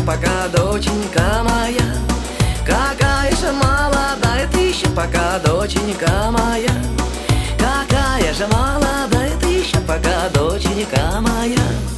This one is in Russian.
пока, доченька моя. Какая же молодая ты еще пока, доченька моя. Какая же молодая ты еще пока, доченька моя.